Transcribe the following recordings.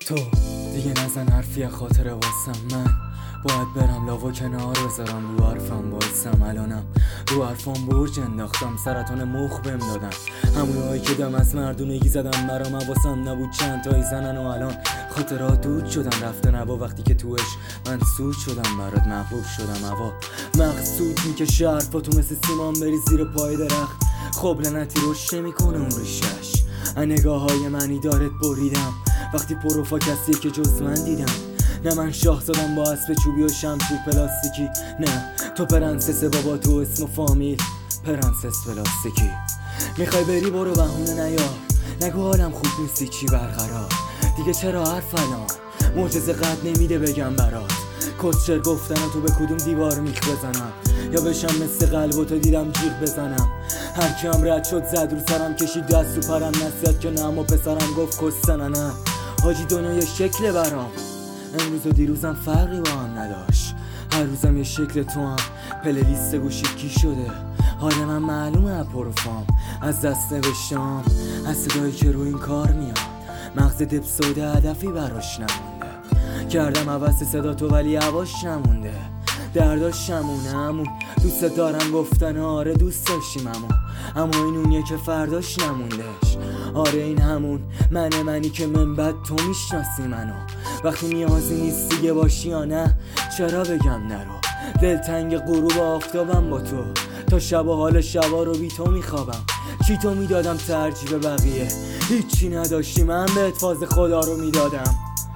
تو دیگه نزن حرفی خاطر واسم، من باید برم لاو کنار بذارم رو حرفم وایسم. الانم رو حرفم برج انداختم، سرطان مخ بهم دادن همونهایی که دم از مردونگی زدن برام. حواسم نبود چند تایی زنن و الان خاطرات دود شدن رفته نبا. وقتی که توش من سود شدم برات محبوب شدم هوا مقصود میکشه حرفاتو مثل سیمان بری زیر پای درخت. خب لعنتی روش نمیکنه اون ریشش. نگاه های منی دارت بریدم وقتی پروفا کسیه که جز من دیدم. نه من شاه زدم با اسب چوبی و شمشیر پلاستیکی، نه تو پرنسس بابا تو اسم و فامیل پرنسس پلاستیکی. میخوای بری برو بهونه نیار، نگو حالم خوب نیستی چی برقرار. دیگه چرا حرف الان معجزه قد نمیده بگم برات. کسچر گفتن تو به کدوم دیوار میخ بزنم یا بشم مثل قلب تو دیدم جیغ بزنم. هر کیم رد شد زد رو سرم کشید دست و پرم نصیحت که نه اما پسرم گفت کسته نه حاجی دنیا یه شکل برام. امروز و دیروزم فرقی با هم نداشت، هر روزم یه شکل تو هم پلیلیست گوشی کی شده. حال من معلومه پروفام از دست نوشتم، از صدایی که رو این کار میاد مغز دب سوده هدفی براش نمونده. کردم عوض صدا تو ولی هواش نمونده. درداش نمونه همون دوست دارم گفتن آره دوست داشتیم اما این اونیه که فرداش نموندش. آره این همون منی که من بعد تو میشناسی منو. وقتی نیازی نیست دیگه باشی یا نه چرا بگم نرو. دلتنگ غروب آفتابم با تو تا شب و حال شبا رو بی تو میخوابم. چی تو میدادم ترجیح بقیه هیچی نداشتی من بهت فاز خدا رو میدادم.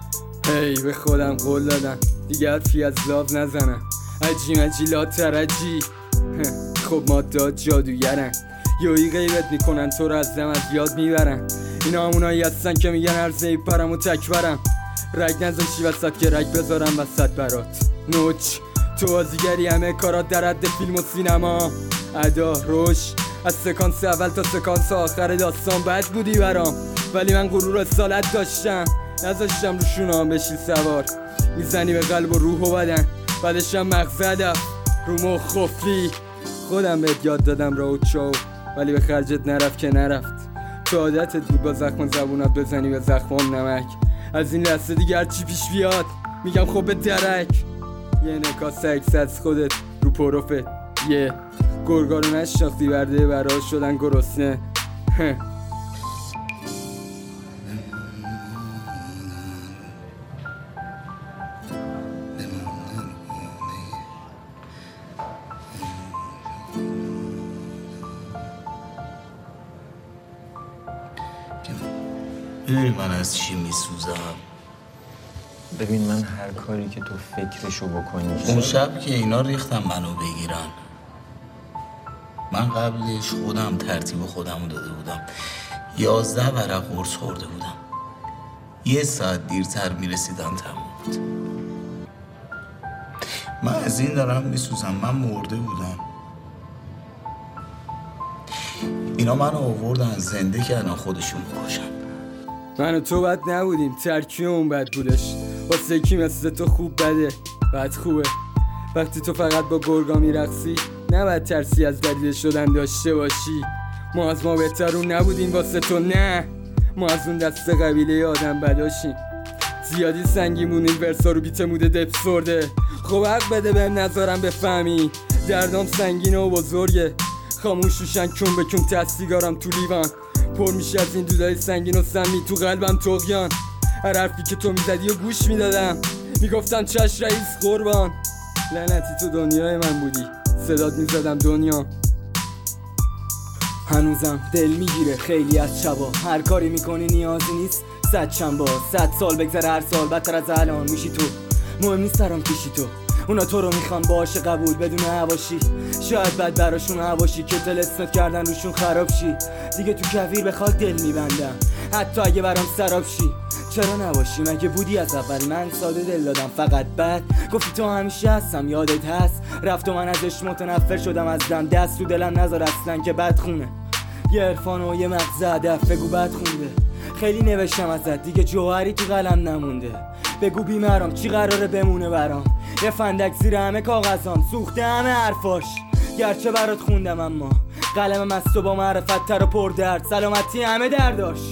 هی به خودم قول دادم دیگه حرفی از لاو نزنم. عجی لا ترجی خب مادات جادوگرن یوی غیبت میکنن تو رو از دم یاد میبرن. اینا همونایی هستن که میگن عرضه پرم و تکبرم. رگ نزاشی وسط که رگ بذارم وسط برات. نوچ تو بازیگری همه کارات در حد فیلم و سینما. ادا روش از سکانس اول تا سکانس آخر داستان بد بودی برام ولی من غرور اصالت داشتم نذاشتم رو شونام بشی سوار. میزنی به قلب و روح و بدن بعدشم مغز هدف رو مخ خفلی. خودم بهت یاد دادم راو چاو ولی به خرجت نرفت که نرفت. تو عادتت بود با زخم زبونت بزنی به زخمام نمک. از این لحظه دیگه هرچی پیش بیاد میگم خب به درک. یه نکاس عکس از خودت رو پروفت یه گرگا رو نشناختی برده برا شدن گرسنه. میدونی من از چی میسوزم؟ ببین من هر کاری که تو فکرشو بکنی اون شب که اینا ریختم منو بگیرن من قبلش خودم ترتیب خودمو داده بودم 11 ورق قرص خورده بودم. 1 ساعت دیرتر میرسیدم تموم بود. من از این دارم میسوزم. من مرده بودم اینا منو آوردن زنده کردن خودشون بکشن. من و تو بد نبودیم ترکیب اون بد بودش. واسه کی مثل تو خوب بده بد خوبه. وقتی تو فقط با گرگا میرقصی نباید ترسی از بدیده شدن داشته باشی. ما از ما بهترون نبودیم واسه تو نه. ما از اون دست قبیله آدم بداشیم. زیادی سنگین بودیم ورسا رو بیت موده دپ سرده. خب حق بده بهم نذارم بفهمی دردام سنگینه و بزرگه. خاموش روشن کن به کن تستیگارم تو لیوان پر میشه از این دودای سنگین و سمی تو قلبم طغیان. هر حرفی که تو میزدی و گوش میدادم میگفتن چش رئیس قربان. لعنتی تو دنیای من بودی صدات میزدم دنیا. هنوزم دل میگیره خیلی از شبا هر کاری میکنی نیازی نیست 100 شنبه 100 سال بگذره هر سال بدتر از الان میشی تو. مهم نیست سرام پیشی تو اونا تو رو میخوان باشه قبول بدون هواشی. شاید بعد براشون هواشی که تلسمت کردن روشون خراب شی. دیگه تو کویر به خاک دل میبندم حتی اگه برام سراب شی. چرا نباشی مگه بودی از اول من ساده دل دادم فقط بعد گفتی تو همیشه هستم یادت هست. رفت و من ازش متنفر شدم از دست تو دلم نذار اصلا که بد خونه. یه عرفان و یه مغز هدف بگو بد خونده. خیلی نوشتم ازت دیگه جوهری تو قلم نمونده. بگو بیمارم چی قراره بمونه برام. یه فندک زیر همه کاغذام سوخته همه حرفاش. گرچه برات خوندم اما قلمم از تو با معرفت تر و پر درد. سلامتی همه درداش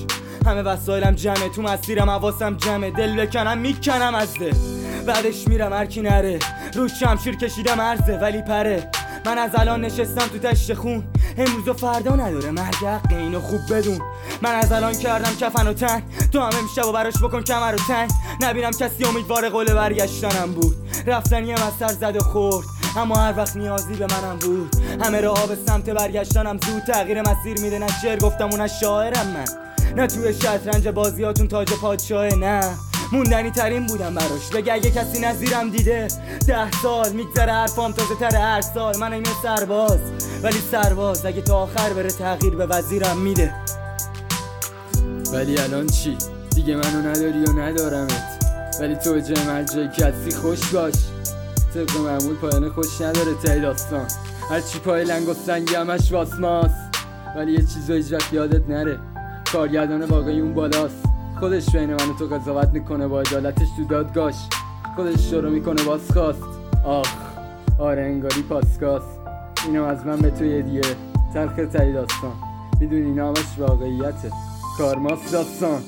همه وسایلم جمعه، تو مسیرم حواسم جمعه، دل بکنم میکنم از ده، بعدش میرم هرکی نره، روش شمشیر کشیدم عرضه ولی پره. من از الان نشستم تو تشت خون، امروز و فردا نداره مرگ حق، اینو خوب بدون. من از الان کردم کفن و تن، تو هم امشب و براش بکن کمر و تنگ. نبینم کسی امیدوار قول برگشتنم بود، رفتنی هم از سر زد و خورد، اما هر وقت نیازی به منم بود. همه راه به سمت برگشتنم زود تغییر مسیر میده، نه شعر گفتم و نه شاعرم من، نه توی شطرنج بازیاتون تاج پادشاه، نه موندنی ترین بودم براش. بگه اگه کسی نظیرم دیده 10 سال میگذره حرفام تازه تر هر سال. من این سرباز ولی سرباز اگه تا آخر بره تغییر به وزیرم میده. ولی الان چی؟ دیگه منو نداری و ندارمت، ولی تو جای من جای کسی خوش باش. طبق معمول پایانه خوش نداره تای داستان، هرچی پای لنگ و سنگی همش واسماست. ولی یه چیزو هیچ وقت یادت نره، کارگردان واقعی اون بالاست. خودش بین من و تو قضاوت میکنه، با عدالتش تو دادگاش خودش شروع میکنه بازخواست. آخ آره انگاری پاسکاست. اینم از من به تو هدیه، تلخ تای داستان. میدونی اینا همش واقعیته، کارماست داستان.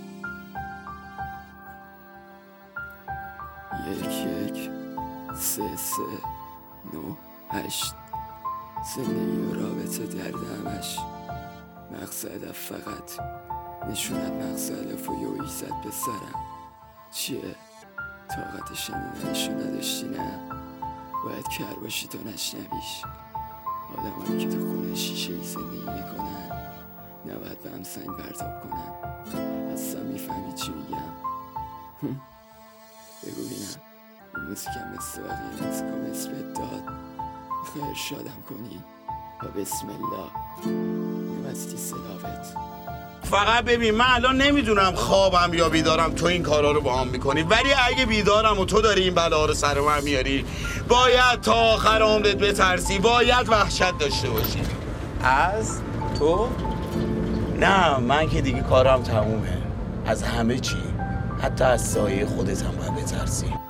1 1 3 3 9 8 زندگی و رابطه درد همش، مقصد فقط نشونت مغز علف و یویی زد به سرم. چیه؟ طاقت شنیدنشو نداشتی نه؟ باید کر باشی تا نشنویش. آدمایی که تو خونه شیشه ای زندگی میکنن نباید به هم سنگ پرتاب کنن. اصلا میفهمی چی میگم؟ بگو بینم این موزیکم مثل بقیه موزیکا مثل داد خیر شادم کنی و بسم الله نمستی صلاوت. فقط ببین من الان نمیدونم خوابم یا بیدارم تو این کارا رو با هم میکنی، ولی اگه بیدارم و تو داری این بلا رو سر من میاری باید تا آخر عمرت بترسی، باید وحشت داشته باشی. از تو؟ نه من که دیگه کارم تمومه. از همه چی، حتی از سایه خودت هم باید بترسی.